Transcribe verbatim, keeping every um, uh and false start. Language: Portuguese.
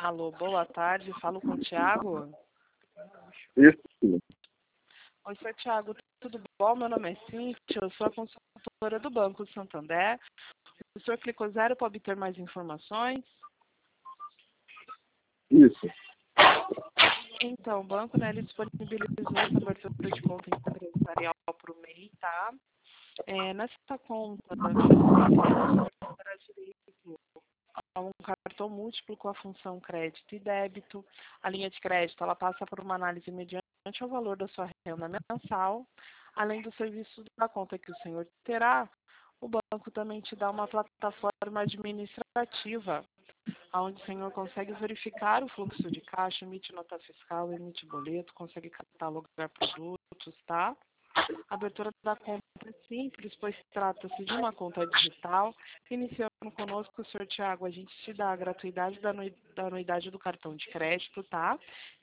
Alô, boa tarde. Falo com o Thiago. Isso. Oi, senhor Thiago. Tudo bom? Meu nome é Cíntia. Eu sou a consultora do Banco Santander. O senhor clicou zero para obter mais informações? Isso. Então, o banco, né, ele disponibilizou essa abertura de conta empresarial para o M E I, tá? É, nessa conta, o senhor terá direito a um cartão múltiplo com a função crédito e débito. A linha de crédito, ela passa por uma análise mediante o valor da sua renda mensal, além do serviço da conta que o senhor terá. O banco também te dá uma plataforma administrativa, onde o senhor consegue verificar o fluxo de caixa, emite nota fiscal, emite boleto, consegue catalogar produtos, tá? A abertura da conta é simples, pois trata-se de uma conta digital. Iniciando conosco, senhor Thiago, a gente te dá a gratuidade da anuidade do cartão de crédito, tá?